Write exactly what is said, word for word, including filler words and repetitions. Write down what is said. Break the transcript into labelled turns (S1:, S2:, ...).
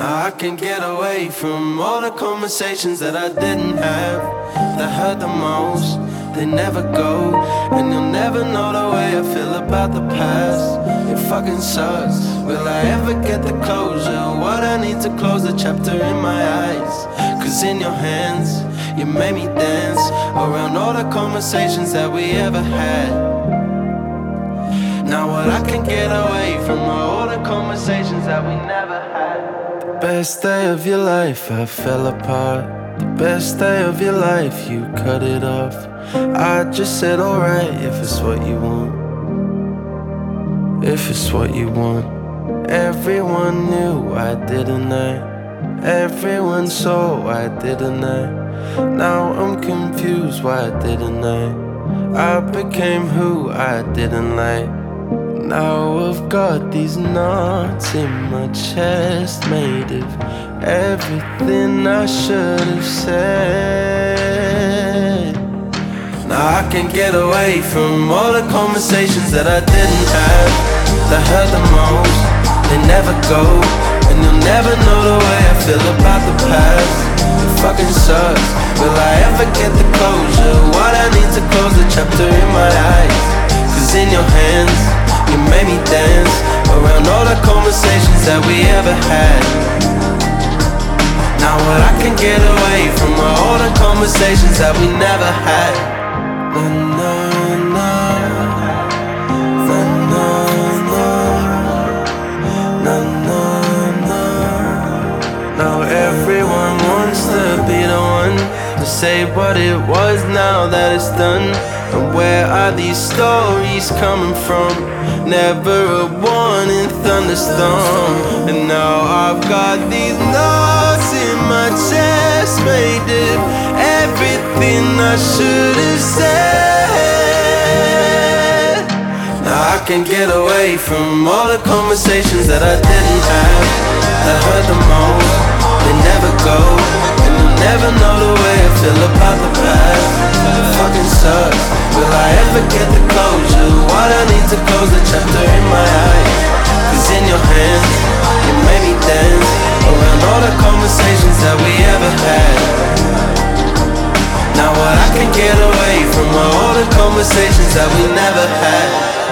S1: Now I can get away from all the conversations that I didn't have, that hurt the most. They never go, and you'll never know the way I feel about the past. It fucking sucks. Will I ever get the closure? What I need to close the chapter in my eyes. Cause in your hands, you made me dance around all the conversations that we ever had. Now what I can get away from all the conversations that we never had. The best day of your life, I fell apart. The best day of your life, you cut it off. I just said alright, if it's what you want. If it's what you want. Everyone knew I didn't I? Everyone saw I didn't I? Now I'm confused, why didn't I? I became who I didn't like. Now I've got these knots in my chest made of everything I should have said. Now I can get away from all the conversations that I didn't have, that hurt the most. They never go, and you'll never know the way I feel about the past. It fucking sucks. Will I ever get the closure? What I need to close the chapter in my eyes. Cause in your hands, you made me dance around all the conversations that we ever had. Now what I can get away from all the conversations that we never had. Na, na, na. Na, na, na. Na, na, na. Now everyone wants to be the one to say what it was now that it's done. And where are these stories coming from? Never a warning thunderstorm. And now I've got these knots in my chest made of everything I should have said. Now I can get away from all the conversations that I didn't have, that hurt the most. They never go, and you'll never know the way I feel about the past. It fucking sucks. Will I ever get the closure? What I need to close the chapter in my eyes. Cause in your hands, you made me dance around all the conversations that we ever had. Now what I can get away from all the conversations that we never had.